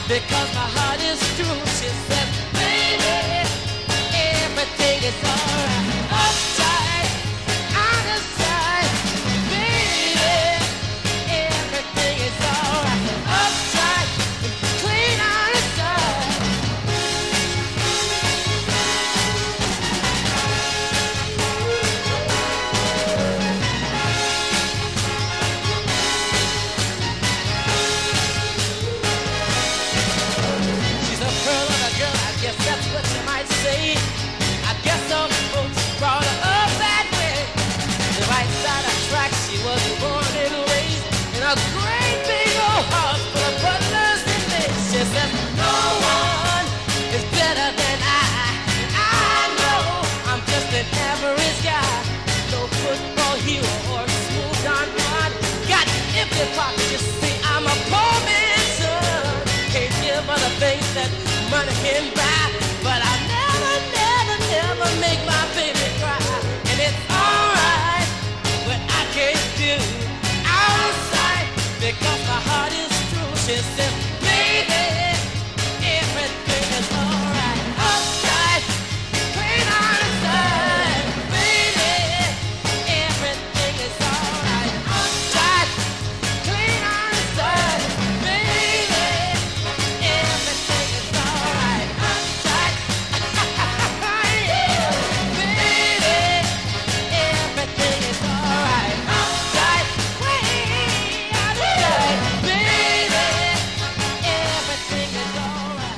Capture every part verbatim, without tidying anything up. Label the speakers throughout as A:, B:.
A: because my heart is true. She said, baby, everything is alright. Upside, out of sight, baby, everything is alright. Upside, clean out of sight. She's a pearl of a girl, I guess that's what you might say. I guess some folks brought her up that way. The right side of track, she was born and raised in a great big old house full of butlers and maids. She said, no one is better than I. I know I'm just an average guy. No football hero or smooth Don Juan. Got empty pockets, you see, I'm a poor man's son. Can't give her the things that money can buy. But I never, never, never make my baby cry. And it's alright, but I can't do out of sight because my heart is true. She said, baby, everything is alright. Upside, clean out of sight. Baby, everything is alright. Upside, clean out of sight. Baby, everything is alright. Upside, yeah. Baby, everything is alright. Upside, way out of sight. Baby, everything is alright.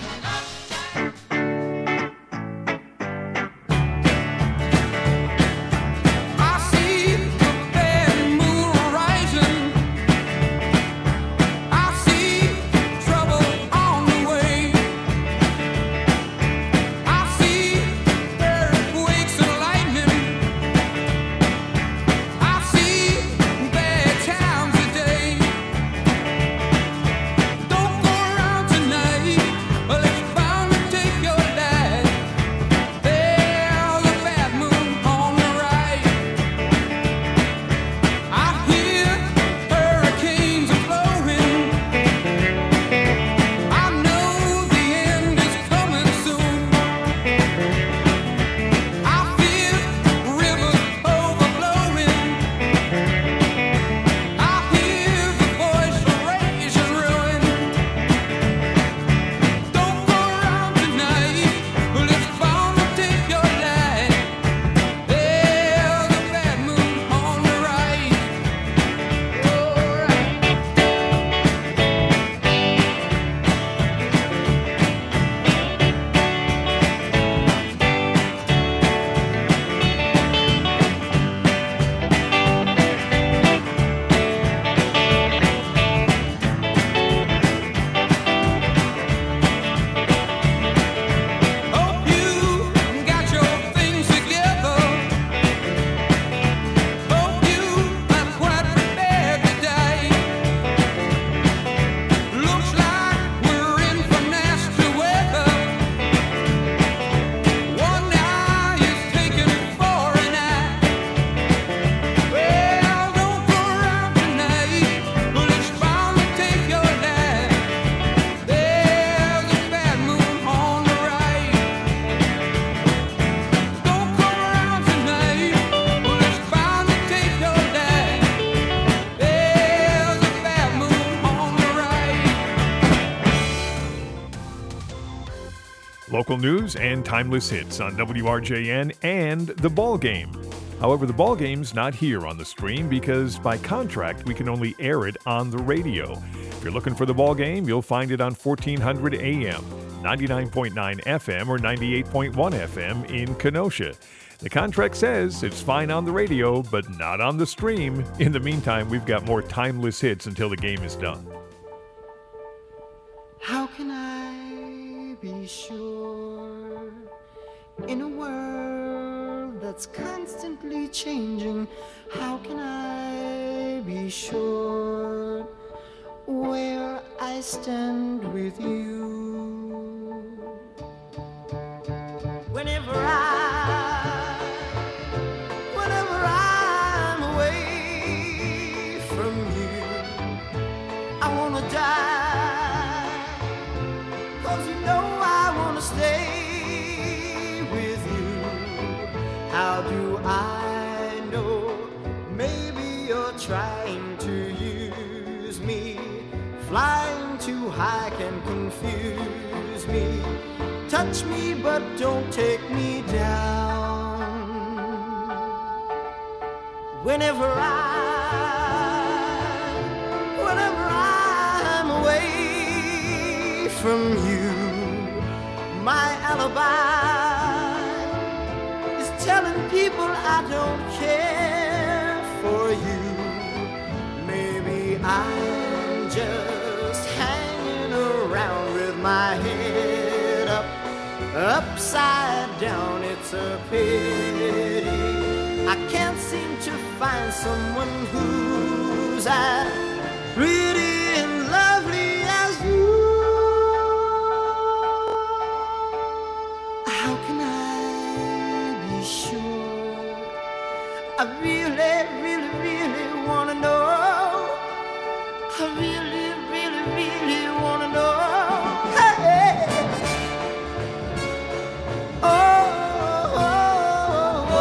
B: I see the bad moon rising. I see trouble on the way. I see earthquakes and lightning. I see bad times today. Don't go around tonight, well, it's bound to take your life. There's a bad moon on the right. I hear hurricanes are blowing. I know the end is coming soon. I feel rivers overflowing. I hear the voice of rage and ruin. Don't go around tonight, well, it's bound to take your life. There's a bad moon on the right. Oh, right. Hope you got your things together. Hope you are quite prepared to die. Looks like we're in for nasty weather. One eye is taken for an eye. Well, don't go around tonight, but it's bound to take your life. There's a bad moon on the right. Don't go around tonight, but it's bound to take your life. There's a bad moon on the right.
C: Local news and timeless hits on W R J N and The Ball Game. However, The Ball Game's not here on the stream because by contract we can only air it on the radio. If you're looking for The Ball Game, you'll find it on fourteen hundred A M, ninety-nine point nine F M, or ninety-eight point one F M in Kenosha. The contract says it's fine on the radio, but not on the stream. In the meantime, we've got more timeless hits until the game is done.
D: How can I be sure in a world that's constantly changing? How can I be sure where I stand with you? Whenever I, whenever I'm away from you, I wanna die 'cause you know I wanna stay with you. How do I know? Maybe you're trying to use me. Flying too high can confuse me. Touch me, but don't take me down. Whenever I, whenever I'm away from you, my alibi is telling people I don't care for you. Maybe I'm just hanging around with my head up, upside down. It's a pity I can't seem to find someone who's as pretty and lovely as you. How can I be sure? I really, really, really wanna know. I really, really, really wanna know. Hey. Oh, oh, oh,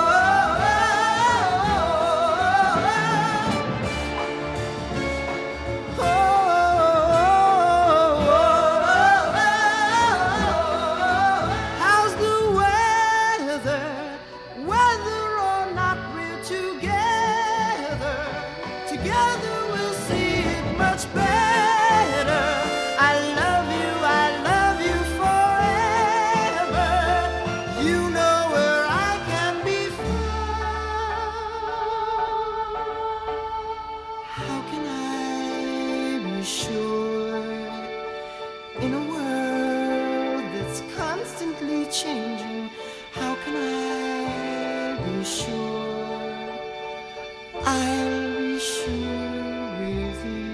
D: oh, oh. How's the weather? Whether or not we're together, together we'll see it much better. I love you, I love you forever. You know where I can be found. How can I be sure in a world that's constantly changing? How can I be sure I'll be sure with you?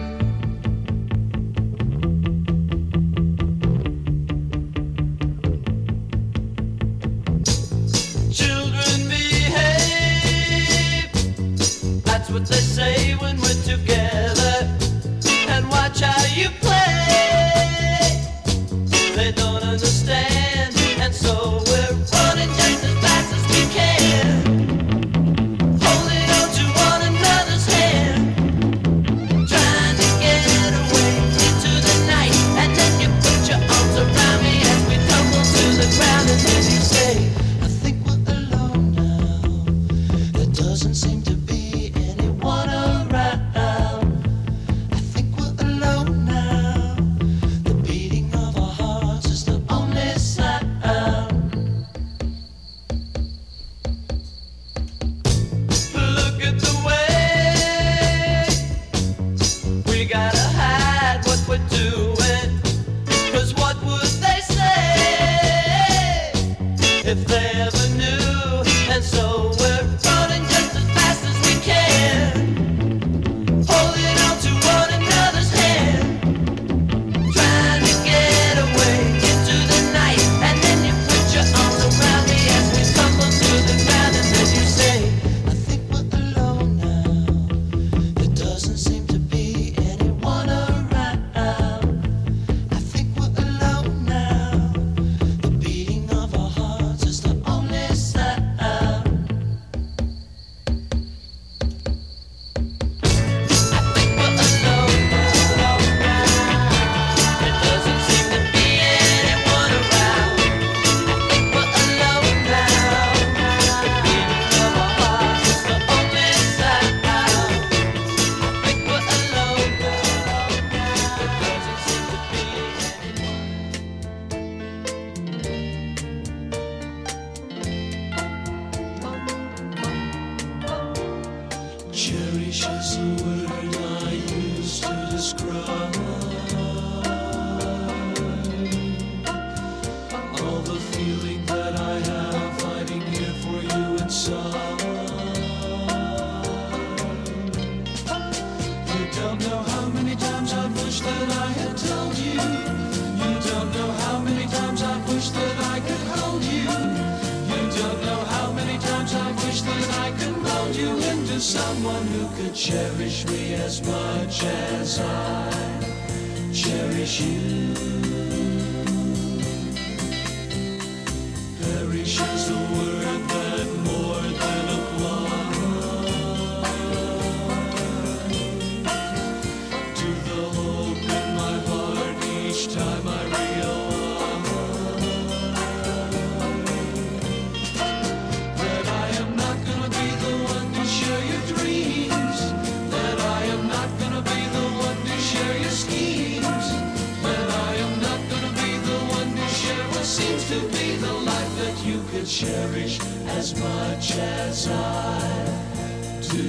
A: Children behave, that's what they say when we're together. And watch how you play, they don't understand. And so we're running just as fast as we can, holding on to one another's hand, trying to get away into the night. And then you put your arms around me as we tumble to the ground. And then you say, I think we're alone now. There doesn't seem to be anyone around. I think we're alone now. The beating of our hearts is the only sound. Look at the way we gotta hide what we're doing. 'Cause what would they say if they ever knew? And so we're running just as fast as we can, holding on to one another's hand, trying to get away into the night. And then you put your arms around me as we tumble to the ground. And then you say, I think we're alone now. There doesn't seem to be anyone around. I think we're alone now. The beating of our hearts is the only sound. I think we're alone now. There doesn't seem to be anyone around. I think we're alone now. The beating of our hearts is the only sound. I think we're alone now. There doesn't seem to be anyone.
E: Cherish is a word I use to describe all the feeling that I have hiding here for you inside. You don't know how many times I've wished that I had told you. You don't know how many times I've wished that I could hold you. You don't know how many times I've wished that I could mold you into someone who could cherish me as much as I cherish you. could cherish as much as I do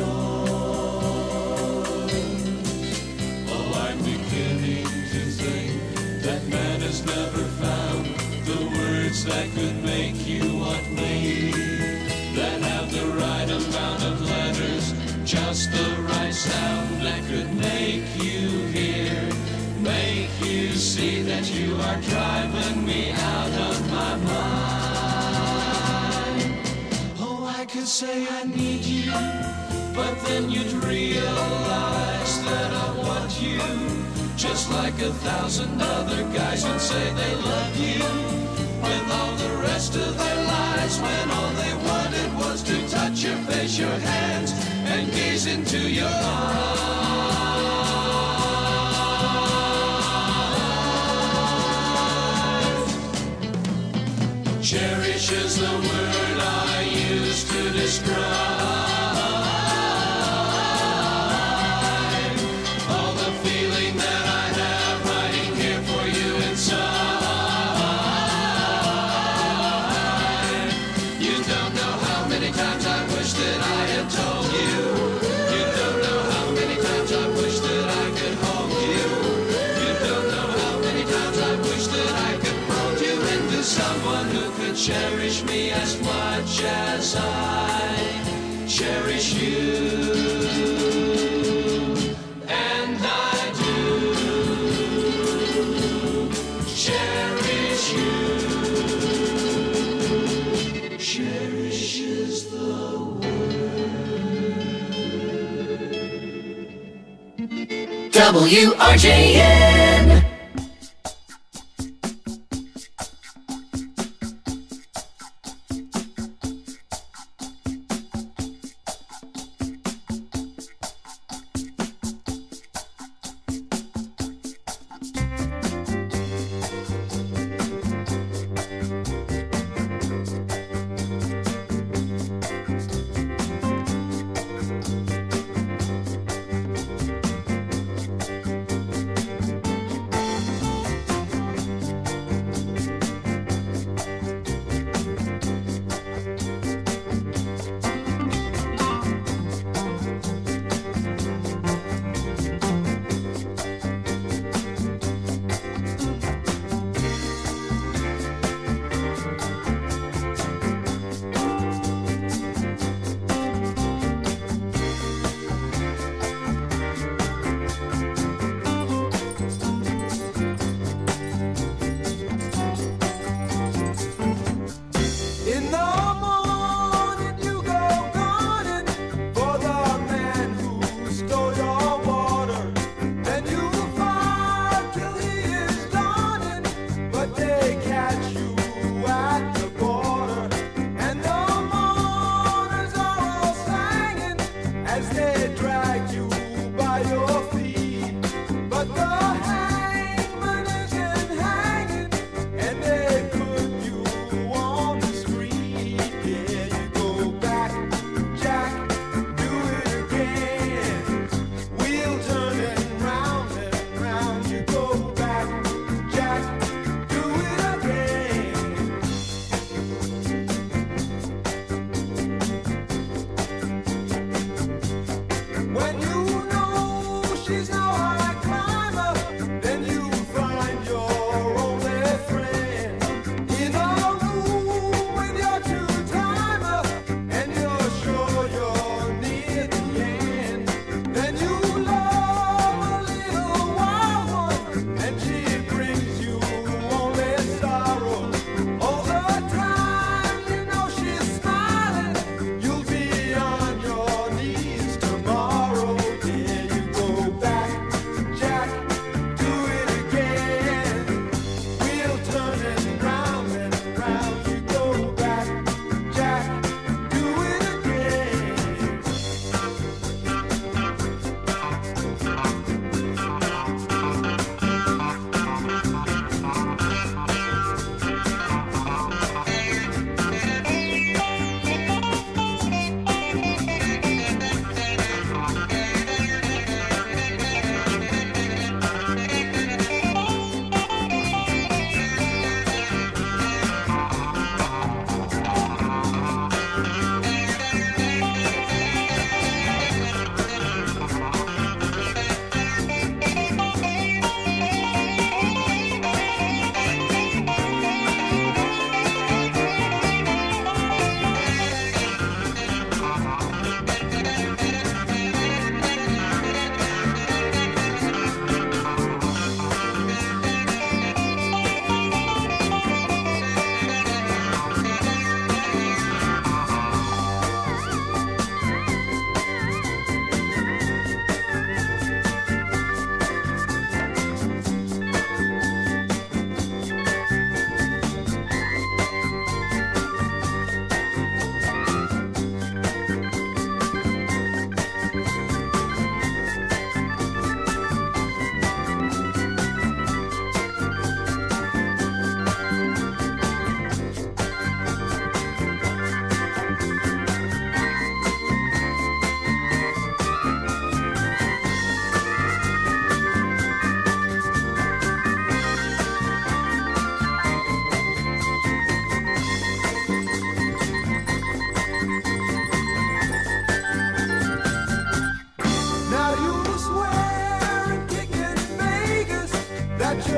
E: yours. Oh, I'm beginning to think that man has never found the words that could make you want me, that have the right amount of letters, just the right sound that could make you hear, make you see that you are driving me out of my mind. Oh, I could say I need you, but then you'd realize that I want you, just like a thousand other guys would say they love you, with all the rest of their lives, when all they wanted was to touch your face, your hands, and gaze into your eyes. Cherish is the word I use to describe all the feeling that I have hiding here for you inside. You don't know how many times I wish that I had told you. You don't know how many times I wish that I could hold you. You don't know how many times I wish that I could mold you into someone who could cherish me as much as I cherish you. And I do cherish you. Cherish is the word.
F: W R J N.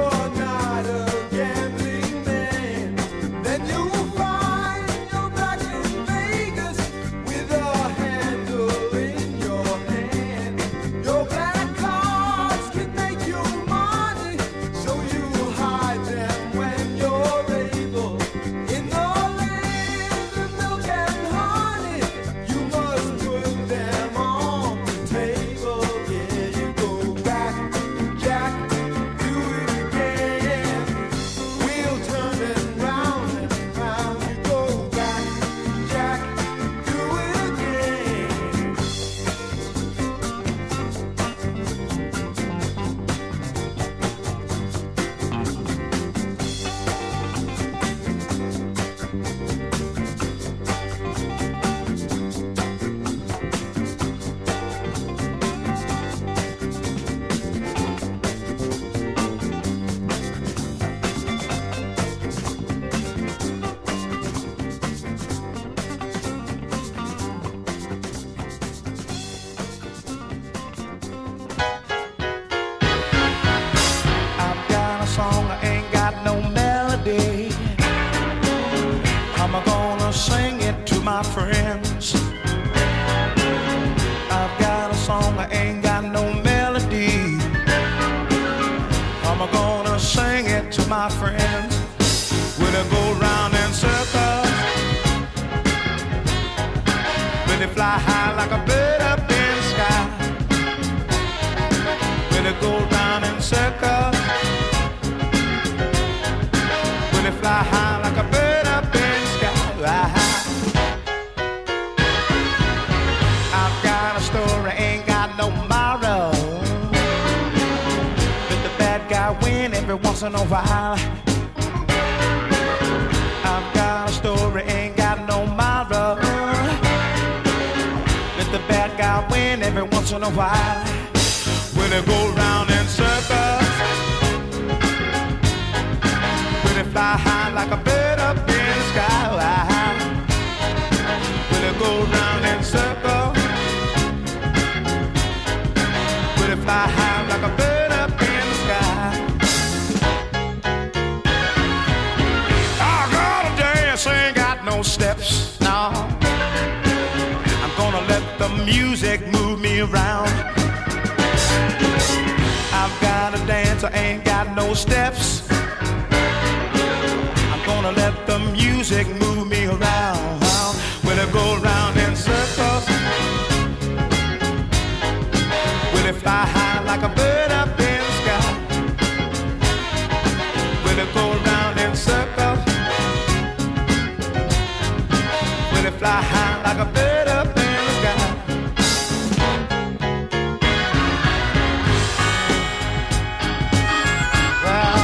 G: my friends. I've got a song, I ain't got no melody. I'm gonna sing it to my friends. When I go round in circles, when they fly high like a bird up in the sky. When they go round in circles, when they fly high like a bird up in the sky. I've got a story, ain't got no moral. Let the bad guy win every once in a while. I've got a story, ain't got no moral. Let the bad guy win every once in a while. When they go round in circles, when they fly high like a bird up in the sky. When they go round in circles, when they fly high like a bird up in the sky. I gotta dance, ain't got no steps, no. I'm gonna let the music move me around. I've got a dance, I ain't got no steps. I'm gonna let the music move me around. When I go round in circles, when I fly high like a bird up in the sky. When I go round in circles, when I fly high like a bird up in the sky. Well,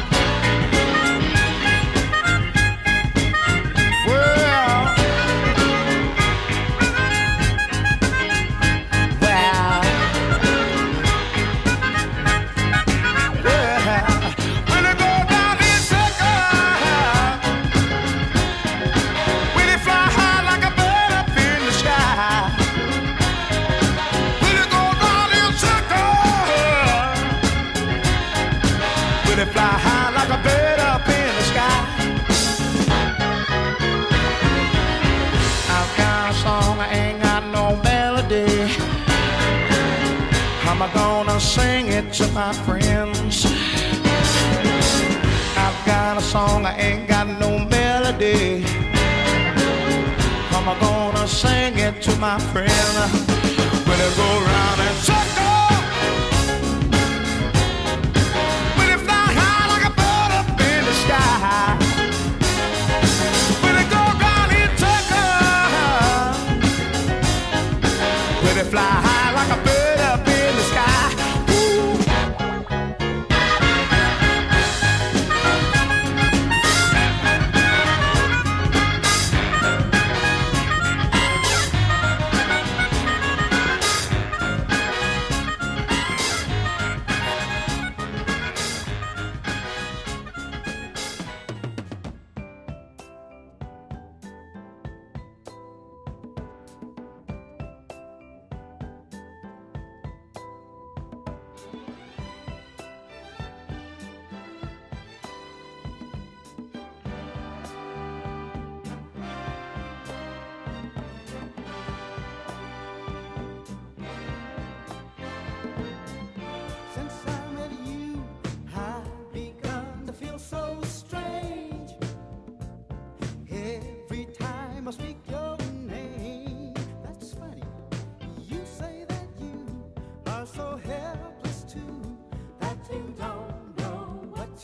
G: fly high like a bird up in the sky. I've got a song, I ain't got no melody. I'm gonna sing it to my friends. I've got a song, I ain't got no melody. I'm gonna sing it to my friends. When I go round and circle, when it go round in circles, when it fly high like a bird up in the sky.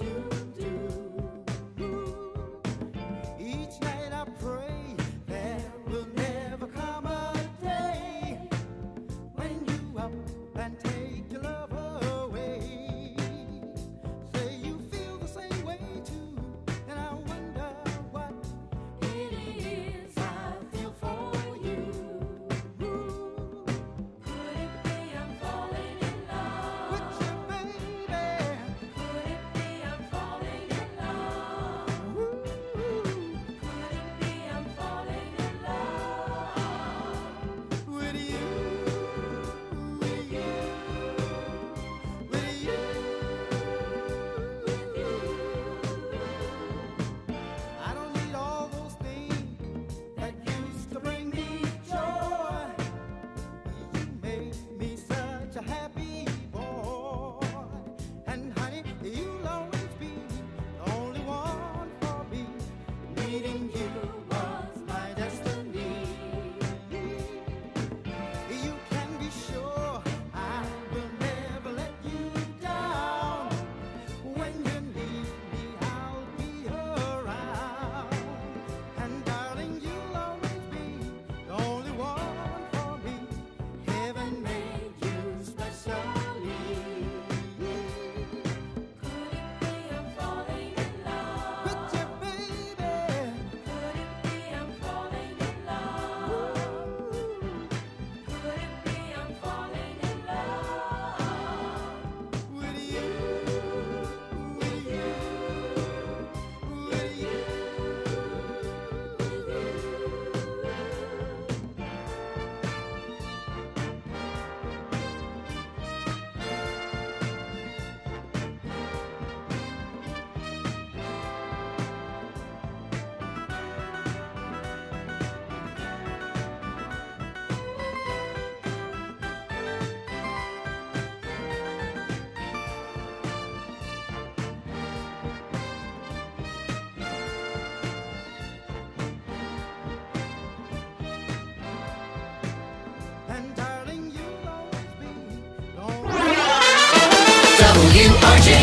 F: W R J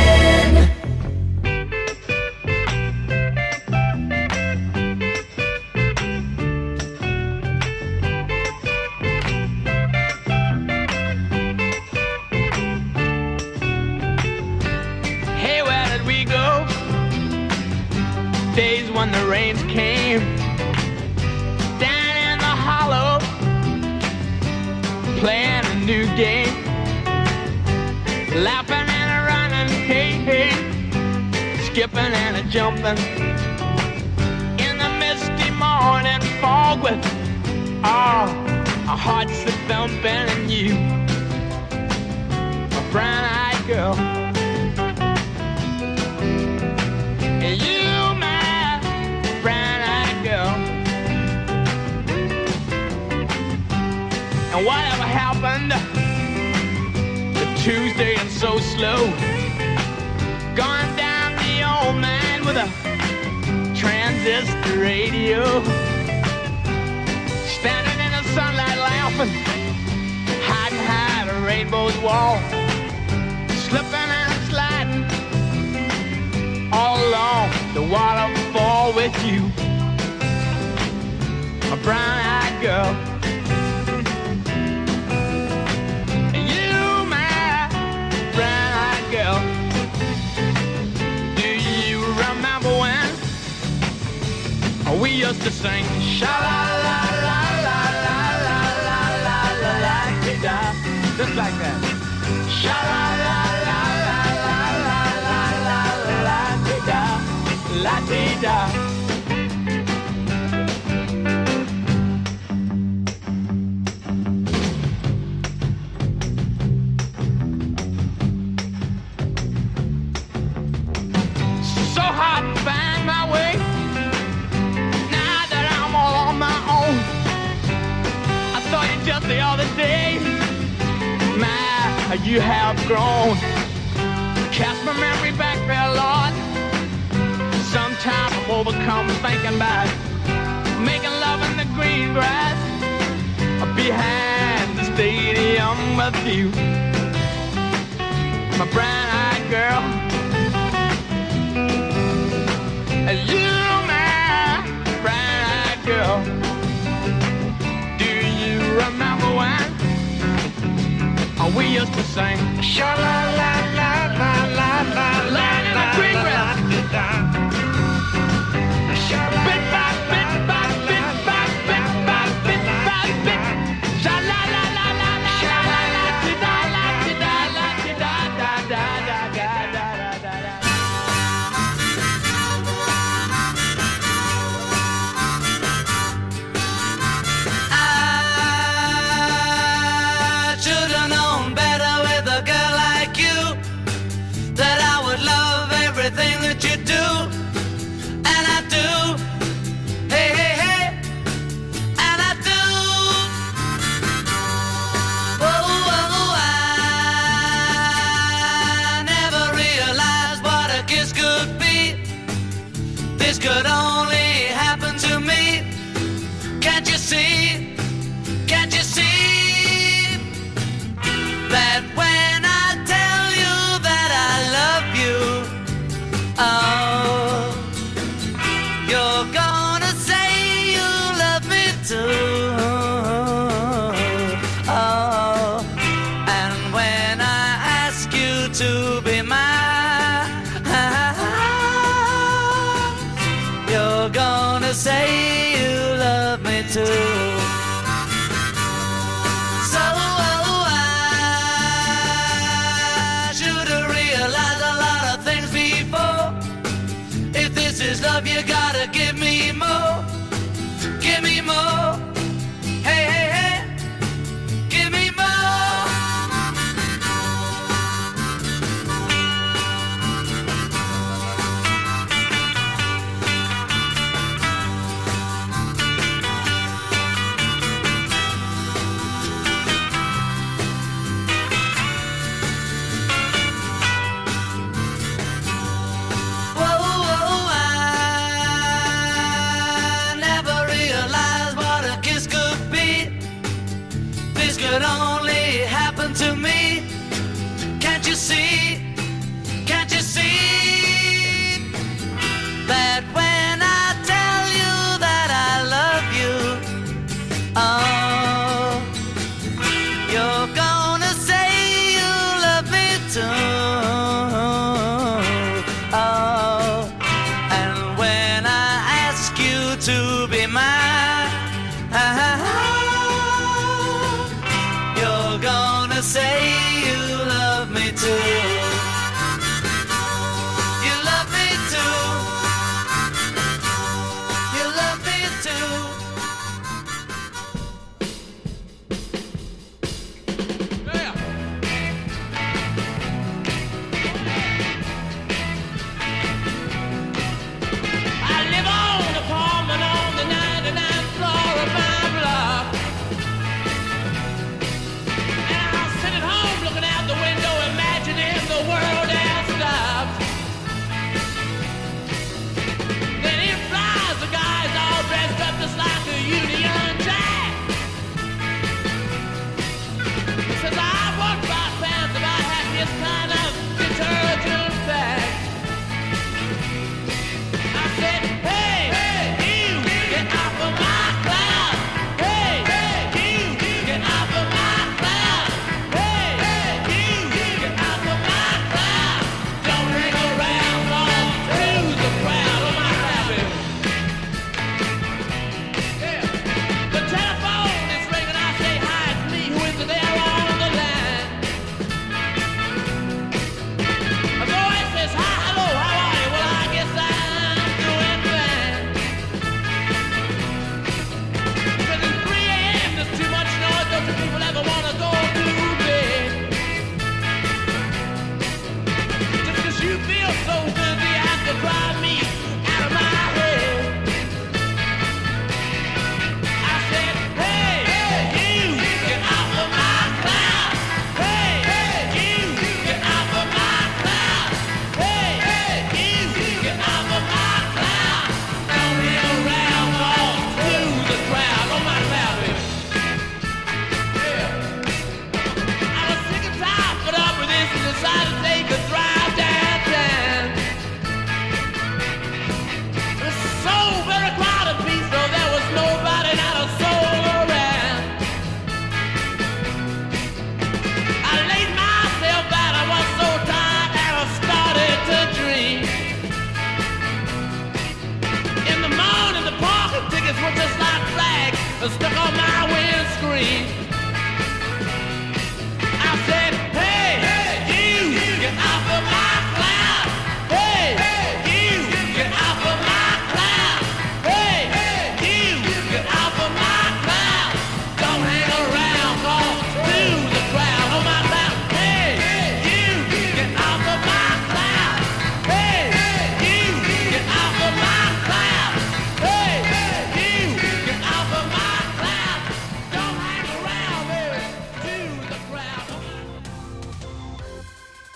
F: N.
B: Hey, where did we go? Days when the rains came down in the hollow, playing a new game, laughing and a running, hey, hey, skipping and a jumping in the misty morning fog with oh, our hearts a thumping, and you, a brown-eyed girl. You, my brown-eyed girl. And whatever happened to Tuesday and so slow, gone down the old man with a transistor radio, standing in the sunlight laughing, hiding behind a rainbow's wall, slipping and sliding all along the waterfall with you, a brown-eyed girl. And you, my brown-eyed girl. Do you remember when we used to sing sha-la-la-la-la-la-la-la-la-la-la-la-la-la, just like that. Sha-la-la-la-la-la-la-la-la-la-la, la-dee-da. So hard to find my way now that I'm all on my own. I saw you just the other day, my, you have grown. Cast my memory back there, Lord. Sometimes I'm overcome thinking about making love in the green grass behind the stadium with you, my brown-eyed girl. we used to sing. Sha la la la la la la la la la. Bit by bit by bit by bit by bit by bit. Sha la la la la la la la la da la da la da da da da da da da da.
H: I should have known better with a girl like you, that I would love everything that you do, and I do. Hey, hey, hey, and I do. Oh, oh, I never realized what a kiss could be. This could only happen to me. Can't you see? Can't you see that when I tell you that I love you, oh, you're gonna say you love me too. Oh, and when I ask you to be mine, you're gonna say you love me too. So I should have realized a lot of things before. If this is love, you gotta give me more. Give me more. Hey, hey, hey. Give me more. Whoa, whoa, I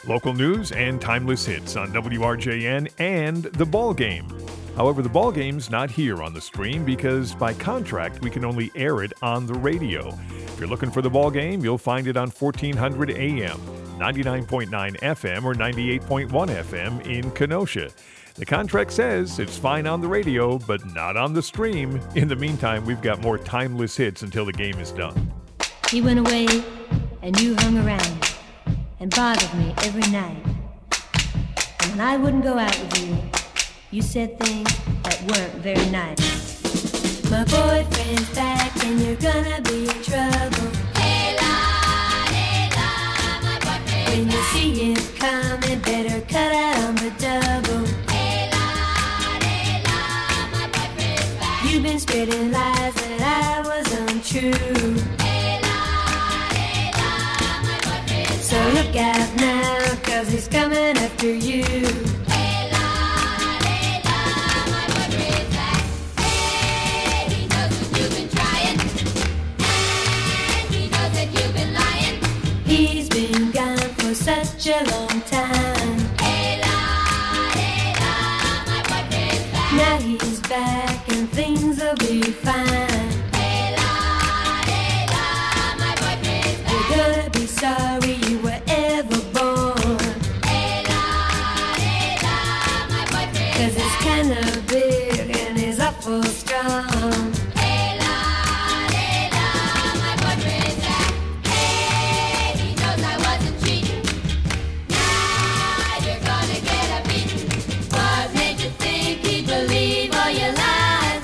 C: Local news and timeless hits on W R J N and The Ball Game. However, The Ball Game's not here on the stream because by contract we can only air it on the radio. If you're looking for The Ball Game, you'll find it on fourteen hundred A M, ninety-nine point nine F M, or ninety-eight point one F M in Kenosha. The contract says it's fine on the radio, but not on the stream. In the meantime, we've got more timeless hits until the game is done.
I: He went away, and you hung around and bothered me every night. And when I wouldn't go out with you, you said things that weren't very nice. My boyfriend's back, and you're gonna be in trouble. Hey la, hey la, my boyfriend. When you see him coming, better cut out on the double. Hey la, hey la, my boyfriend's back. You've been spreading lies that I was untrue. Hey la, hey la, my boyfriend's so back. Look out now, cause he's coming after you. Hey la, hey la, my boyfriend's back. Hey, he knows what you've been trying, and he knows that you've been lying. He's been gone for such a long time. Hey la, hey la, my boyfriend's back. Now he's back and things will be fine. Hey la, hey la, my boyfriend's back. You're gonna be sorry you were ever born. Hey la, hey la, my boyfriend's cause it's kinda big and he's awful strong. Hey la, hey la, my boyfriend's back. Hey, he knows I wasn't cheating. Now you're gonna get a beating. What made you think he'd believe all your lies?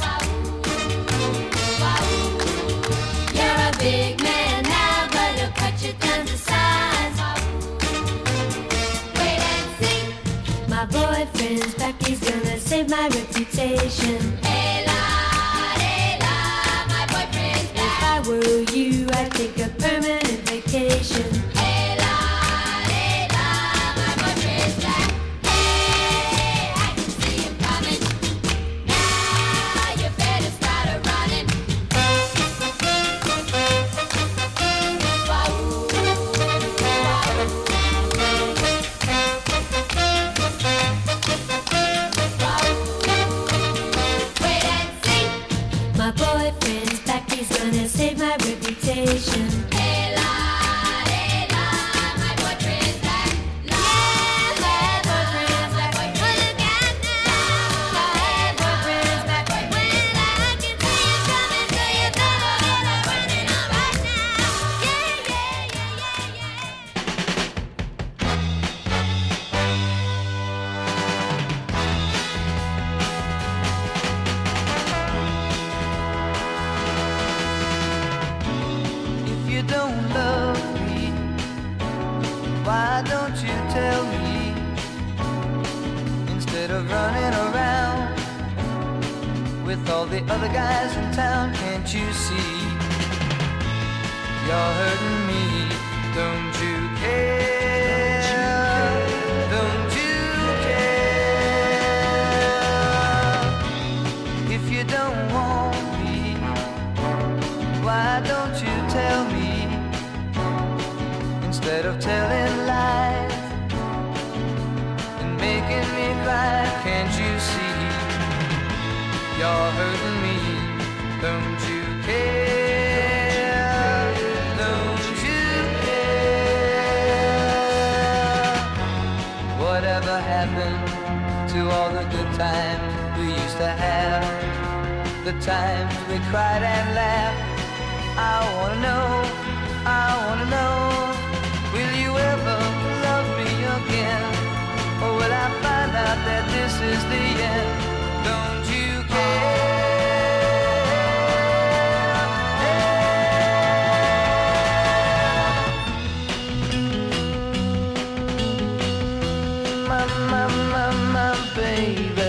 I: You're a big man now, but he'll cut you down to size. Wait and see. My boyfriend's back, he's gonna save my reputation. Hey la, hey la, my boyfriend's back. If I were you, I'd take a permanent vacation. Hey la, hey la, my boyfriend's back. Hey, I can see him coming. Now you better start a running. Wait and see. My boyfriend's back, he's gonna save my reputation. Hey la, hey la, my boyfriend's back. La, my boyfriend's back. Well, look out now. My boyfriend's back. When I can see you coming, so you better get up running on right now. Yeah, yeah, yeah, yeah, yeah.
D: If you don't love me, why don't you tell me? Instead of running around with all the other guys in town, can't you see? You're hurting me, don't you care? Don't you care? If you don't want me, why don't you tell me? Instead of telling lies and making me cry, can't you see? You're hurting me, don't you care? Don't you care? Whatever happened to all the good times we used to have? The times we cried and laughed. I wanna know, I wanna know, will you ever love me again? Or will I find out that this is the end? Don't you care? My, my, my, my baby.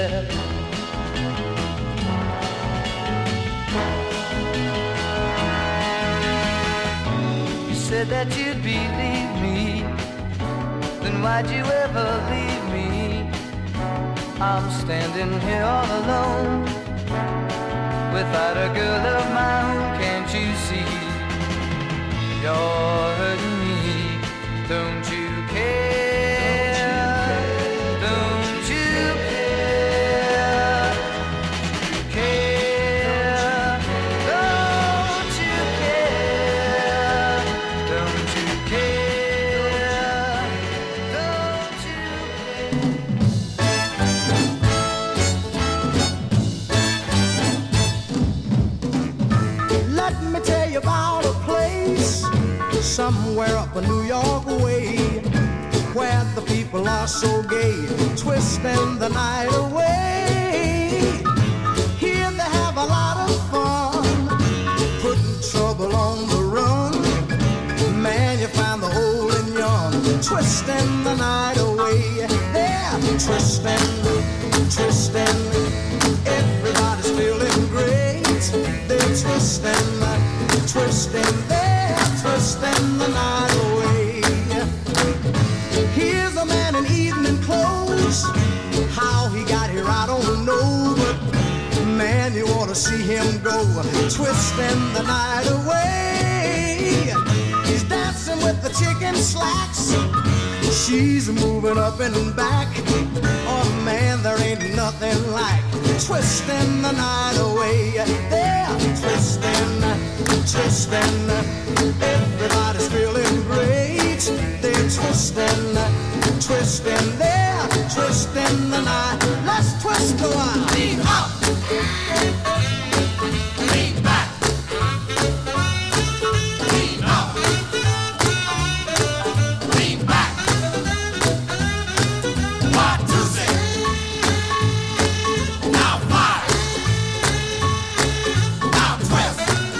D: You said that you'd believe me, then why'd you ever leave me? I'm standing here all alone, without a girl of my own, can't you see? You're hurting me, don't you care? up a New York way, where the people are so gay, twisting the night away. Here they have a lot of fun, putting trouble on the run. Man, you find the old and young, twisting the night away. They're twisting, twisting, everybody's feeling great. They're twisting, twisting, they're twisting the night away. Here's a man in evening clothes, how he got here I don't know, but man, you ought to see him go, twisting the night away. He's dancing with the chicken slacks, she's moving up and back. Oh man, there ain't nothing like twisting the night away. They're twisting, twisting, everybody's feeling great. They're twisting, twisting, they're twisting the night. Let's twist a while. Lean up, lean back, lean up, lean back. One, two, six. Now five. Now twist.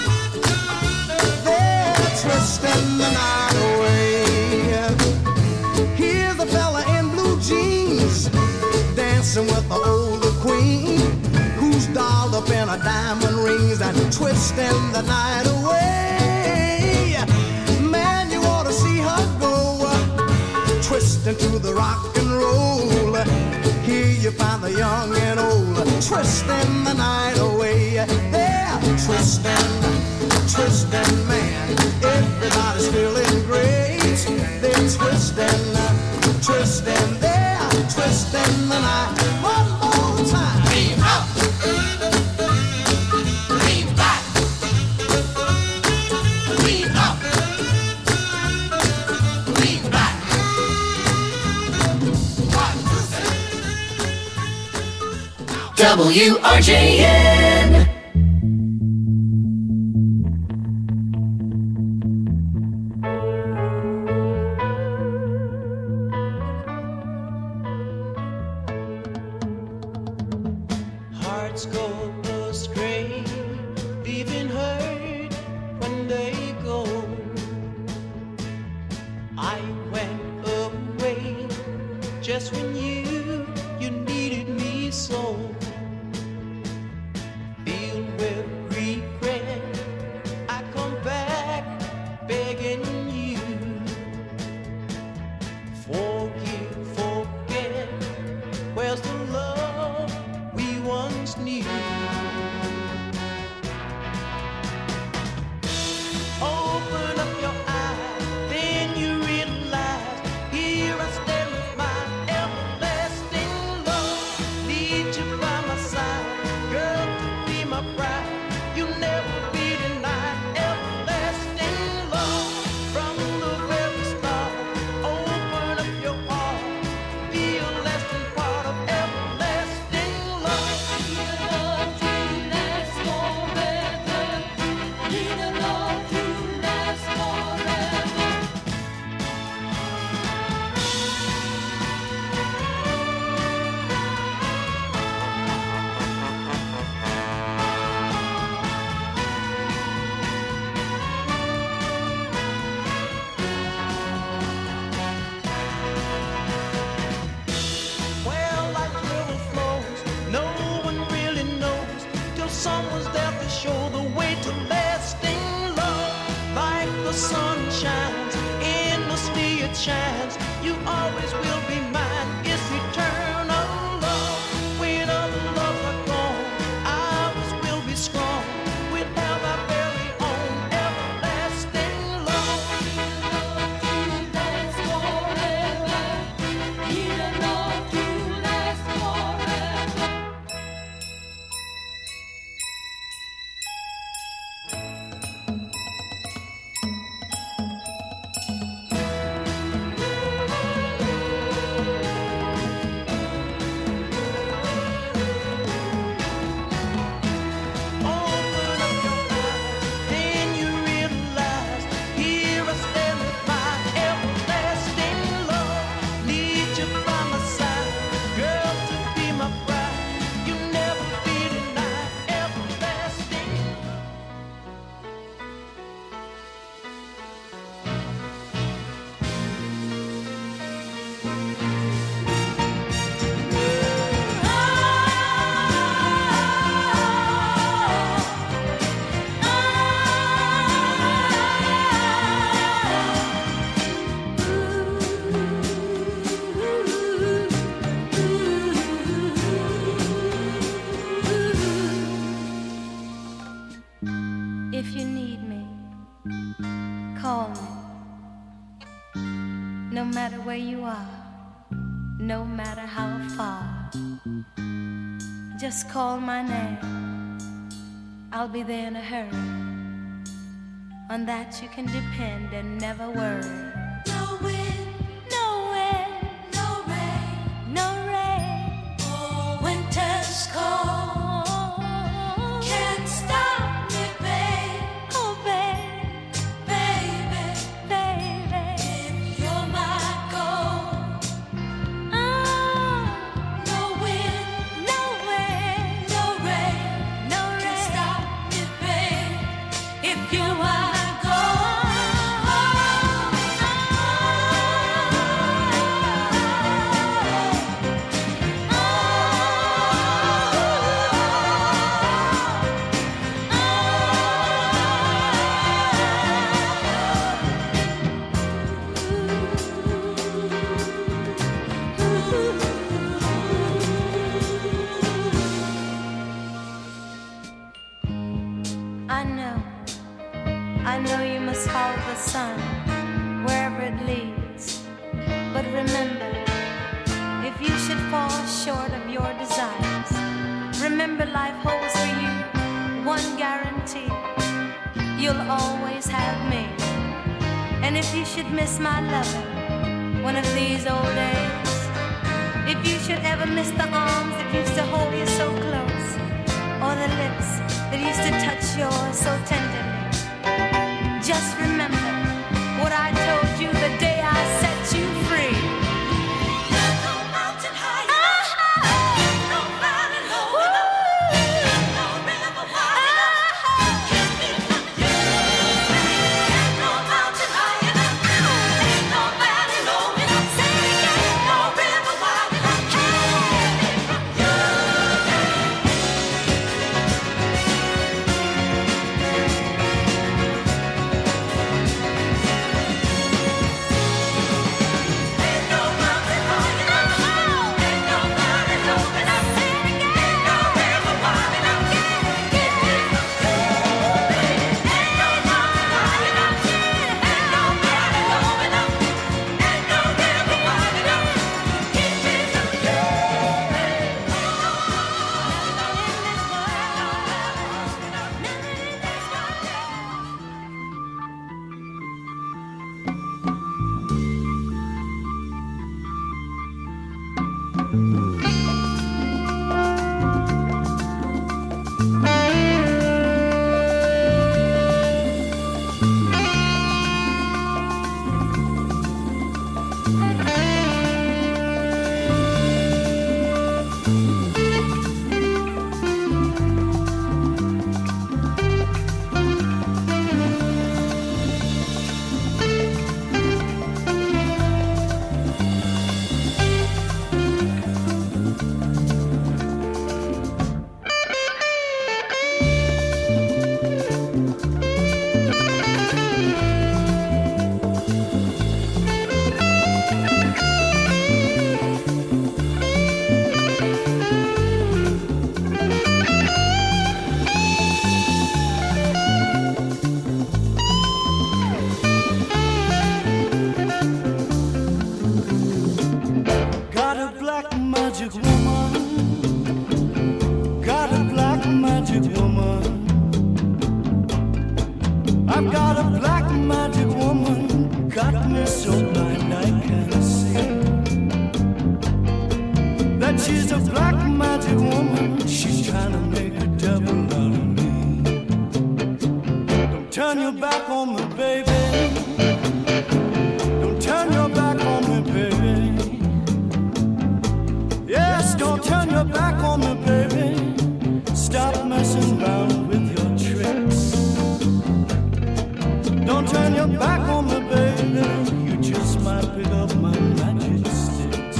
D: They're twisting the night away. Here's a fella in blue jeans, dancing with the older queen, who's dolled up in her diamond rings and twisting the night away. Man, you ought to see her go, twisting to the rock and roll. Here you find the young and old, twisting the night away. They're twisting, twisting, man, everybody's feeling great. They're twisting, twisting, they're twisting the night. One more time. Lean up, lean back, lean up, lean back. One, two, three.
F: W R J N.
E: Hearts go astray, leaving hurt when they go. I went away just when you, you needed me so. Filled with regret, I come back begging you. Forgive, forget, where's the love we once knew?
I: Just call my name. I'll be there in a hurry. On that you can depend and never worry.
E: No wind,
I: No wind,
E: no rain,
I: no rain.
E: oh, winter's cold.
I: Oh,
E: Can't stop me, babe,
I: oh, babe,
E: baby.
I: baby.
E: If you're my gold.
I: Oh,
E: No wind,
I: no wind,
E: no rain,
I: no
E: can
I: rain.
E: stop me, babe. If you're my gold.
I: I know, I know you must follow the sun wherever it leads. But remember, if you should fall short of your desires, remember life holds for you one guarantee. You'll always have me. And if you should miss my loving one of these old days, if you should ever miss the arms that used to hold you so close, or the lips that used to touch yours so tenderly, just remember what I told you the day I set you free.
E: There's no mountain high enough, no valley low enough, no river wide enough to keep me from you. There's no mountain high enough, ain't no valley low enough, no river wide enough to keep me from you. Ain't no mountain high enough, ain't no valley low enough, ain't no river wide enough to keep me from you. Ain't no mountain high enough, ain't no valley low enough, ain't no river wide enough to keep me from you.
D: Got a black magic woman. Got a black magic woman. I've got a black magic woman. Got me so blind I can't see that she's a black magic woman. She's trying to make a devil out of me. Don't turn your back on me, baby. Don't turn your back on me, baby. Yes, don't turn your back on me, baby. Stop messing around with your tricks. Don't turn your back on me, baby. You just might pick up my magic sticks.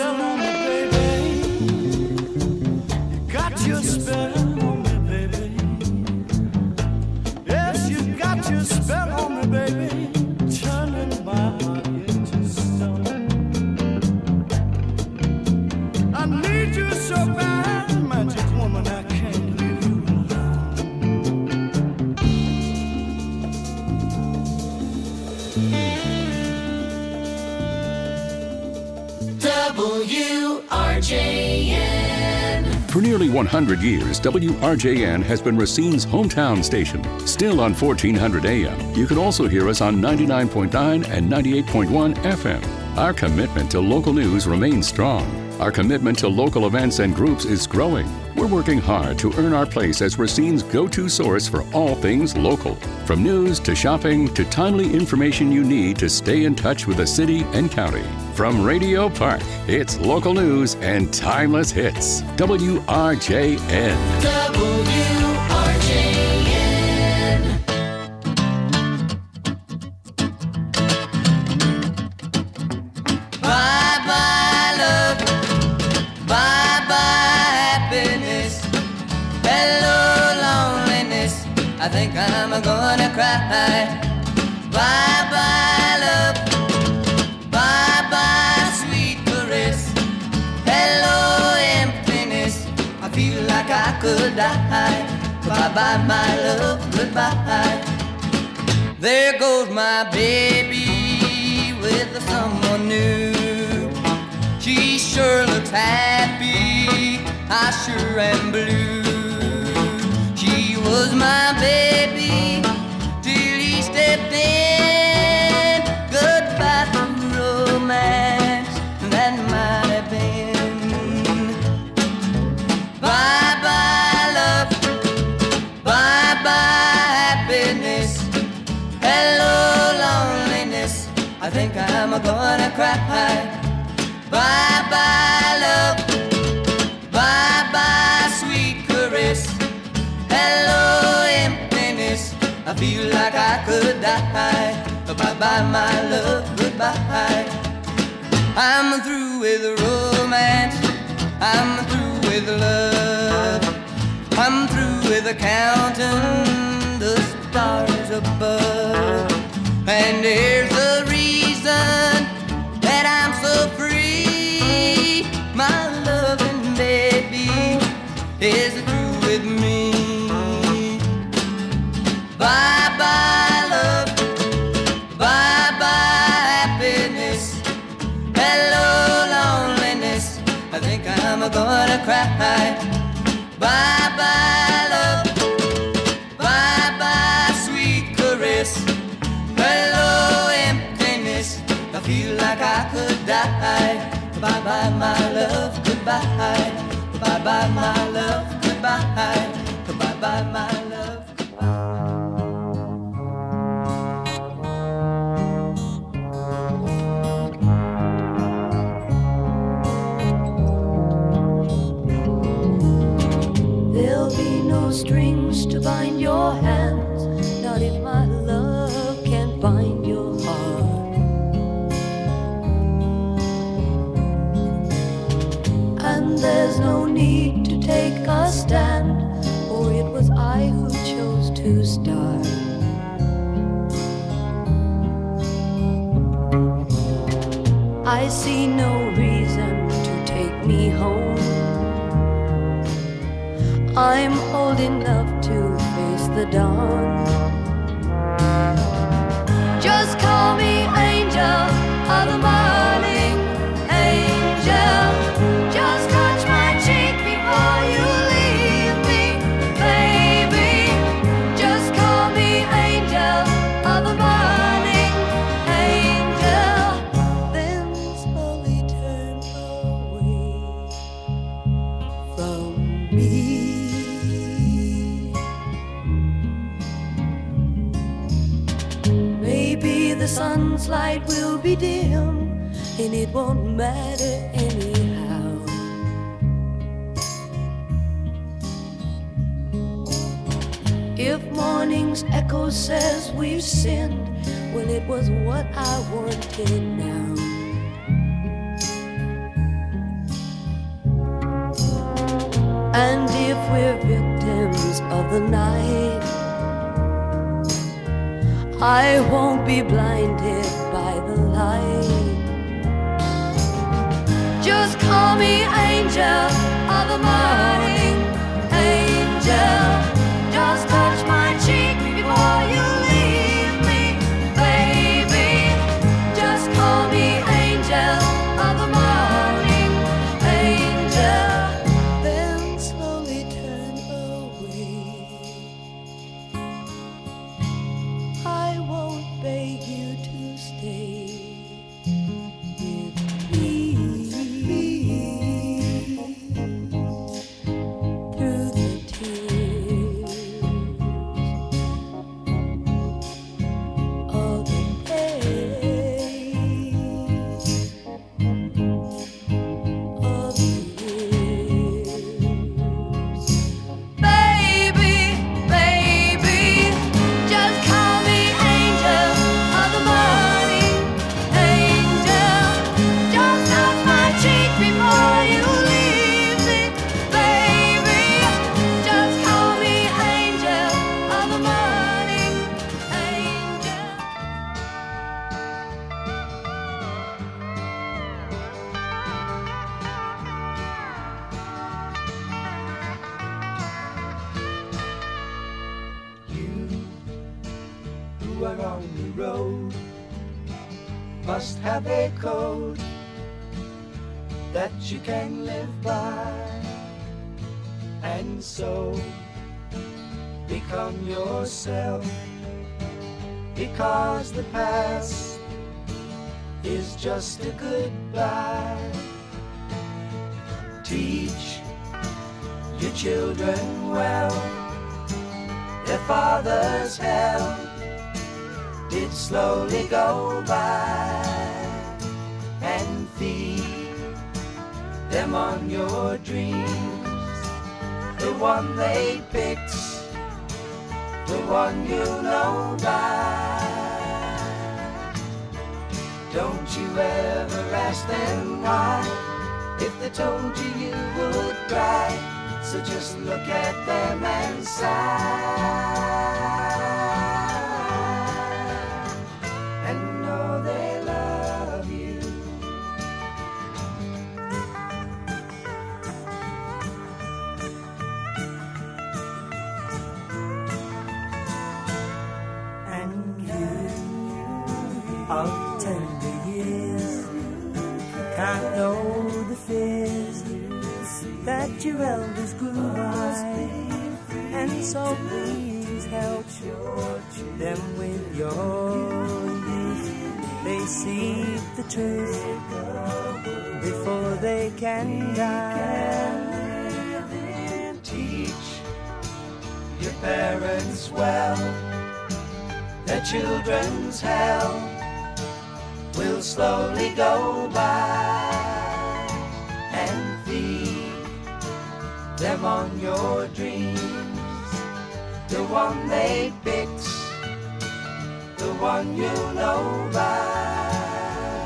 E: spell on me, baby. You got your spell on me, baby. Yes, you got your spell on me, baby. Turning my heart into stone. I need you so bad, magic woman, I can't leave you
F: W R J N.
J: For nearly one hundred years, W R J N has been Racine's hometown station. Still on fourteen hundred A M, you can also hear us on ninety-nine point nine and ninety-eight point one F M. Our commitment to local news remains strong. Our commitment to local events and groups is growing. We're working hard to earn our place as Racine's go-to source for all things local. From news to shopping to timely information you need to stay in touch with the city and county. From Radio Park, it's local news and timeless hits. W R J N.
F: W R J N.
H: Bye-bye love, bye-bye happiness, hello loneliness, I think I'm gonna cry. Bye-bye love, bye-bye sweet caress, hello emptiness, I feel like I could die. Bye-bye my love, goodbye. There goes my baby with someone new. She sure looks happy, I sure am blue. She was my baby till he stepped in. Goodbye to romance, that might have been. Bye-bye love, bye-bye happiness, hello loneliness, I think I'm gonna cry. Bye-bye love, bye-bye sweet caress, hello emptiness, I feel like I could die. Bye-bye my love, goodbye. I'm through with romance, I'm through with love, I'm through with counting the stars above. And here's the reason that I'm so free. My loving baby is through with me. Bye-bye love, bye-bye happiness, hello loneliness, I think I'm gonna cry. Bye-bye love, bye-bye sweet caress, hello emptiness, I feel like I could die. Bye-bye my love, goodbye. Bye-bye my love, goodbye. Bye-bye my love,
I: There'll be no strings to bind your hands, not if my love can't bind your heart. And there's no need to take a stand, for it was I who chose to start. I see no reason to take me home. I'm old enough to face the dawn. Just call me angel of the morning, angel. Just touch my cheek before you leave me, baby. Just call me angel of the morning, angel. Then slowly turn away from me. Maybe the sun's light will be dim, and it won't matter anyhow. If morning's echo says we've sinned, well, it was what I wanted now.
K: And if we're victims of the night, I won't be blinded by the light. Just call me angel of the morning, angel. Just touch my cheek before you leave me, baby. Just call me angel of the morning, angel. Then slowly turn away. I won't beg you to stay with me. Through the tears of the day, of the years. Baby, baby, just call me angel of the morning, angel. Just touch my cheek before you leave me, baby. Just call me angel of the morning, angel.
D: You who are on the road must have a code that you can live by, and so become yourself, because the past is just a goodbye. Teach your children well. Their father's hell did slowly go by, and feed them on your dreams, the one they picked, the one you know by. Don't you ever ask them why, if they told you you would cry. So just look at them and sigh, and know they love you. And you of tender years can't know the fears that your elders grew by, and so please help them with your youth. They seek the truth before they can die. Teach your parents well, their children's hell will slowly go by, and feed them on your dreams, the one they picked, the one you know by.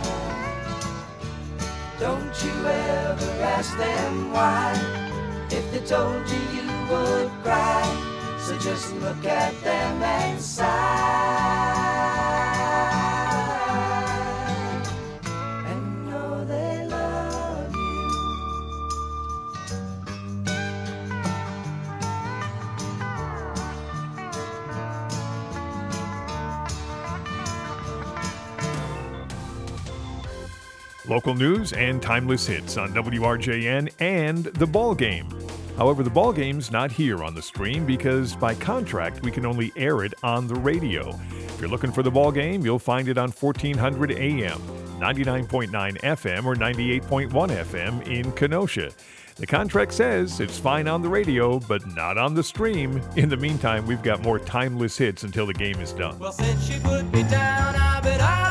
D: Don't you ever ask them why, if they told you you would cry. So just look at them and sigh, and know they love you.
C: Local news and timeless hits on W R J N and The Ball Game. However, The Ball Game's not here on the stream because by contract we can only air it on the radio. If you're looking for The Ball Game, you'll find it on fourteen hundred A M, ninety-nine point nine F M, or ninety-eight point one F M in Kenosha. The contract says it's fine on the radio, but not on the stream. In the meantime, we've got more timeless hits until the game is done.
A: Well, said she put me down, I bet I